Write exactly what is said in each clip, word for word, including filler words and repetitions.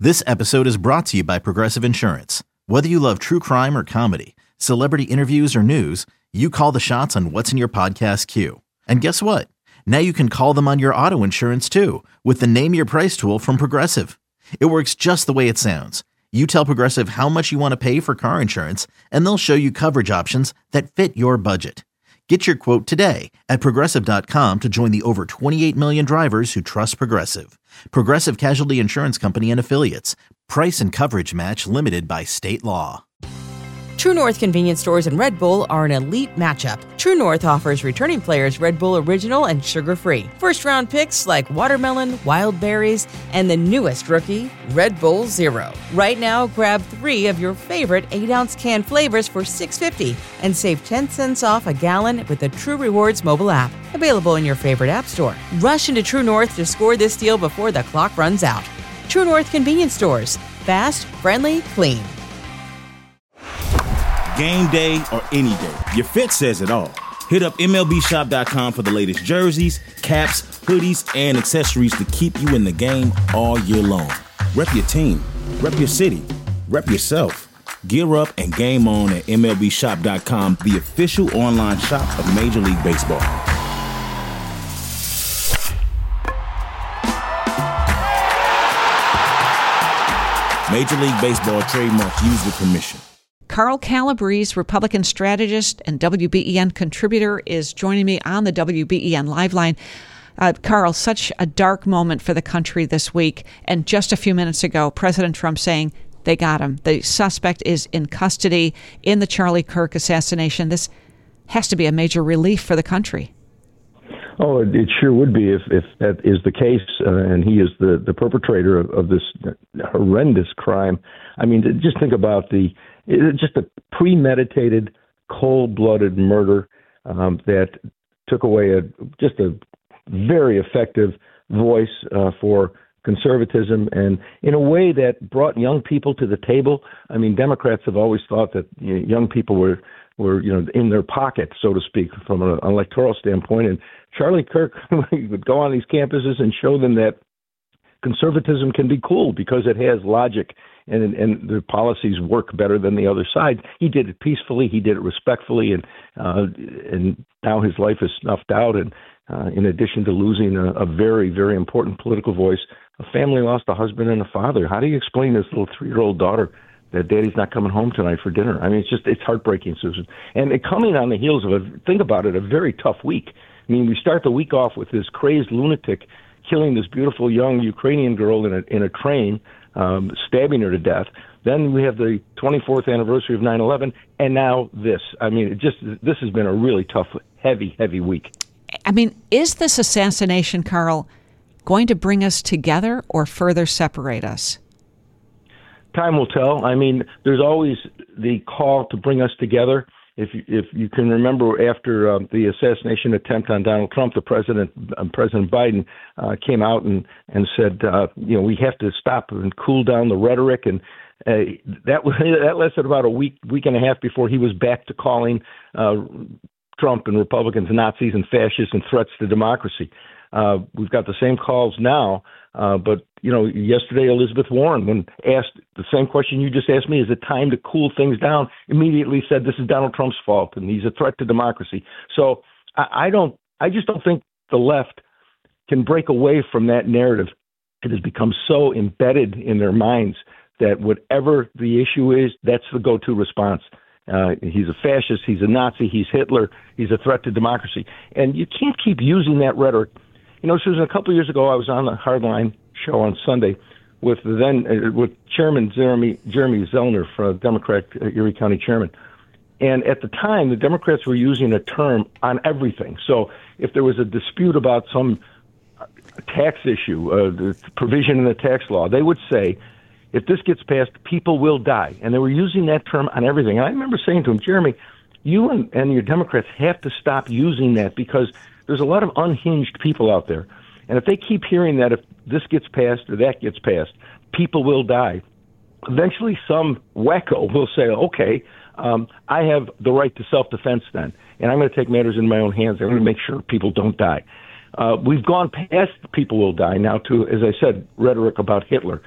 This episode is brought to you by Progressive Insurance. Whether you love true crime or comedy, celebrity interviews or news, you call the shots on what's in your podcast queue. And guess what? Now you can call them on your auto insurance too with the Name Your Price tool from Progressive. It works just the way it sounds. You tell Progressive how much you want to pay for car insurance, and they'll show you coverage options that fit your budget. Get your quote today at Progressive dot com to join the over twenty-eight million drivers who trust Progressive. Progressive Casualty Insurance Company and Affiliates. Price and coverage match limited by state law. True North convenience stores and Red Bull are an elite matchup. True North offers returning players Red Bull Original and sugar-free. First-round picks like watermelon, wild berries, and the newest rookie, Red Bull Zero. Right now, grab three of your favorite eight-ounce can flavors for six dollars and fifty cents and save ten cents off a gallon with the True Rewards mobile app. Available in your favorite app store. Rush into True North to score this deal before the clock runs out. True North convenience stores. Fast, friendly, clean. Game day or any day, your fit says it all. Hit up M L B shop dot com for the latest jerseys, caps, hoodies, and accessories to keep you in the game all year long. Rep your team, rep your city, rep yourself. Gear up and game on at M L B shop dot com, the official online shop of Major League Baseball. Major League Baseball trademarks used with permission. Carl Calabrese, Republican strategist and W B E N contributor, is joining me on the W B E N Live Line. Uh, Carl, such a dark moment for the country this week. And just a few minutes ago, President Trump saying they got him. The suspect is in custody in the Charlie Kirk assassination. This has to be a major relief for the country. Oh, it, it sure would be if, if that is the case, uh, and he is the, the perpetrator of, of this horrendous crime. I mean, just think about the It's just a premeditated, cold-blooded murder um, that took away a just a very effective voice uh, for conservatism, and in a way that brought young people to the table. I mean, Democrats have always thought that you know, young people were were you know in their pocket, so to speak, from an electoral standpoint. And Charlie Kirk would go on these campuses and show them that conservatism can be cool because it has logic. And and the policies work better than the other side. He did it peacefully. He did it respectfully, and uh, and now his life is snuffed out. And uh, in addition to losing a, a very, very important political voice, a family lost a husband and a father. How do you explain this little three-year-old daughter that Daddy's not coming home tonight for dinner? I mean, it's just it's heartbreaking, Susan. And it coming on the heels of a think about it, a very tough week. I mean, we start the week off with this crazed lunatic killing this beautiful young Ukrainian girl in a in a train. Um, stabbing her to death. Then we have the twenty-fourth anniversary of nine eleven, and now this. I mean, it just this has been a really tough, heavy, heavy week. I mean, is this assassination, Carl, going to bring us together or further separate us? Time will tell. I mean, there's always the call to bring us together. If you, if you can remember, after um, the assassination attempt on Donald Trump, the president, uh, President Biden, uh, came out and and said, uh, you know, we have to stop and cool down the rhetoric, and uh, that was that lasted about a week, week and a half before he was back to calling uh, Trump and Republicans Nazis and fascists and threats to democracy. Uh, we've got the same calls now, uh, but, you know, yesterday Elizabeth Warren, when asked the same question you just asked me, is it time to cool things down, immediately said this is Donald Trump's fault and he's a threat to democracy. So I, I don't, I just don't think the left can break away from that narrative. It has become so embedded in their minds that whatever the issue is, that's the go-to response. Uh, he's a fascist, he's a Nazi, he's Hitler, he's a threat to democracy. And you can't keep using that rhetoric. You know, Susan, a couple of years ago, I was on the Hardline show on Sunday with the then uh, with Chairman Jeremy Jeremy Zellner, for Democrat uh, Erie County Chairman. And at the time, the Democrats were using a term on everything. So if there was a dispute about some tax issue, uh, the provision in the tax law, they would say, if this gets passed, people will die. And they were using that term on everything. And I remember saying to him, Jeremy, you and, and your Democrats have to stop using that because there's a lot of unhinged people out there. And if they keep hearing that if this gets passed or that gets passed, people will die, eventually some wacko will say, okay, um, I have the right to self-defense then, and I'm going to take matters in my own hands. I'm going to make sure people don't die. Uh, we've gone past people will die now to, as I said, rhetoric about Hitler.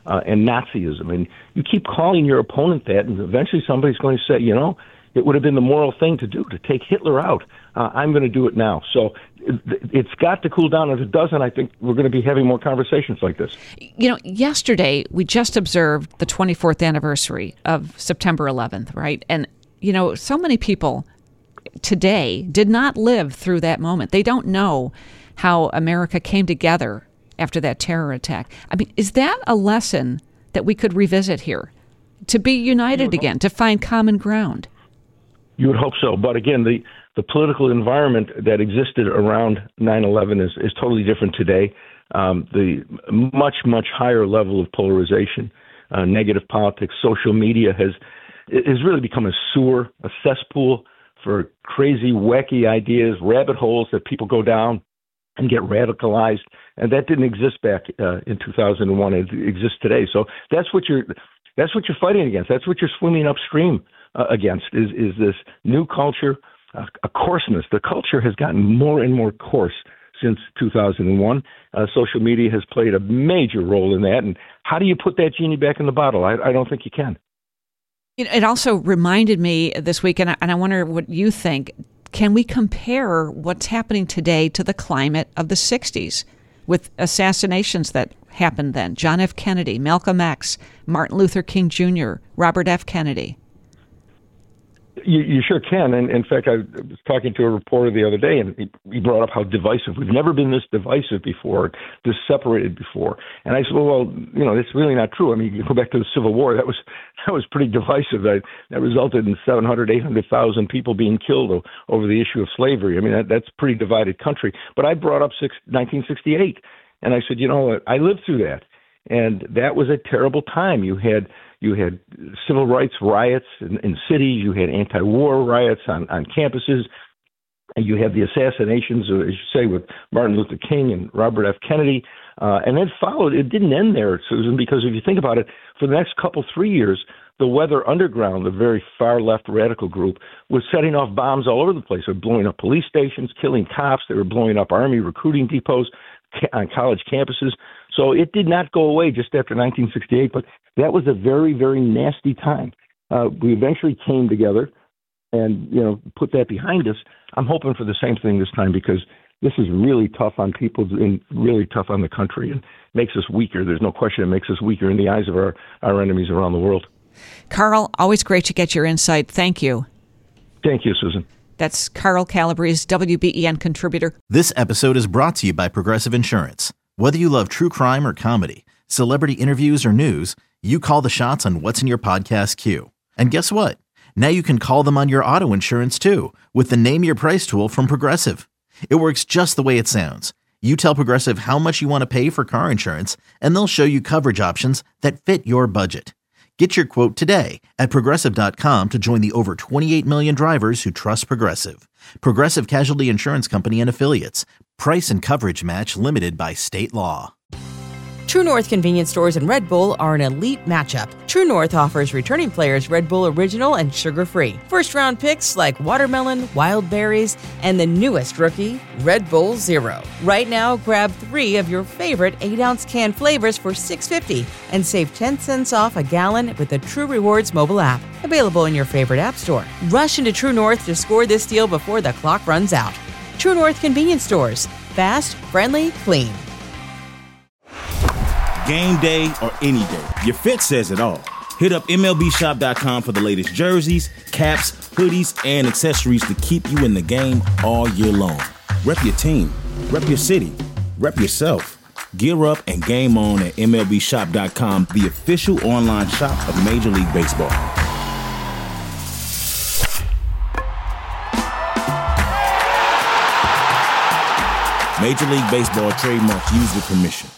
uh, and Nazism. And you keep calling your opponent that, and eventually somebody's going to say, you know, it would have been the moral thing to do, to take Hitler out. Uh, I'm going to do it now. So it, it's got to cool down. If it doesn't, I think we're going to be having more conversations like this. You know, yesterday we just observed the twenty-fourth anniversary of September eleventh, right? And, you know, so many people today did not live through that moment. They don't know how America came together after that terror attack. I mean, is that a lesson that we could revisit here? To be united again, to find common ground? You would hope so. But again, the, the political environment that existed around nine eleven is, is totally different today. Um, the much, much higher level of polarization, uh, negative politics, social media has, has really become a sewer, a cesspool for crazy, wacky ideas, rabbit holes that people go down and get radicalized. And that didn't exist back uh, in two thousand one. It exists today. So that's what you're that's what you're fighting against. That's what you're swimming upstream uh, against is, is this new culture, uh, a coarseness. The culture has gotten more and more coarse since two thousand one. Uh, social media has played a major role in that. And how do you put that genie back in the bottle? I, I don't think you can. It also reminded me this week, and I, and I wonder what you think. Can we compare what's happening today to the climate of the sixties with assassinations that happened then? John F. Kennedy, Malcolm X, Martin Luther King Junior, Robert F. Kennedy. You, you sure can. And in fact, I was talking to a reporter the other day, and he, he brought up how divisive. We've never been this divisive before, this separated before. And I said, well, well, you know, that's really not true. I mean, you go back to the Civil War. That was that was pretty divisive. That, that resulted in seven hundred, eight hundred thousand people being killed o- over the issue of slavery. I mean, that, that's a pretty divided country. But I brought up six, nineteen sixty-eight, and I said, you know, I lived through that. And that was a terrible time. You had you had civil rights riots in, in cities. You had anti-war riots on, on campuses. And you had the assassinations, as you say, with Martin Luther King and Robert F. Kennedy. Uh, and then followed, it didn't end there, Susan, because if you think about it, for the next couple, three years, the Weather Underground, the very far-left radical group, was setting off bombs all over the place. They were blowing up police stations, killing cops. They were blowing up Army recruiting depots on college campuses. So it did not go away just after nineteen sixty-eight, but that was a very, very nasty time. Uh, we eventually came together and, you know, put that behind us. I'm hoping for the same thing this time because this is really tough on people and really tough on the country and makes us weaker. There's no question it makes us weaker in the eyes of our, our enemies around the world. Carl, always great to get your insight. Thank you. Thank you, Susan. That's Carl Calabrese, W B E N contributor. This episode is brought to you by Progressive Insurance. Whether you love true crime or comedy, celebrity interviews or news, you call the shots on what's in your podcast queue. And guess what? Now you can call them on your auto insurance too with the Name Your Price tool from Progressive. It works just the way it sounds. You tell Progressive how much you want to pay for car insurance, and they'll show you coverage options that fit your budget. Get your quote today at Progressive dot com to join the over twenty-eight million drivers who trust Progressive. Progressive Casualty Insurance Company and Affiliates. Price and coverage match limited by state law. True North convenience stores and Red Bull are an elite matchup. True North offers returning players Red Bull Original and sugar-free. First-round picks like watermelon, wild berries, and the newest rookie, Red Bull Zero. Right now, grab three of your favorite eight-ounce can flavors for six dollars and fifty cents and save ten cents off a gallon with the True Rewards mobile app. Available in your favorite app store. Rush into True North to score this deal before the clock runs out. True North convenience stores. Fast, friendly, clean. Game day or any day, your fit says it all. Hit up M L B shop dot com for the latest jerseys, caps, hoodies, and accessories to keep you in the game all year long. Rep your team, rep your city, rep yourself. Gear up and game on at M L B shop dot com, the official online shop of Major League Baseball. Major League Baseball trademarks used with permission.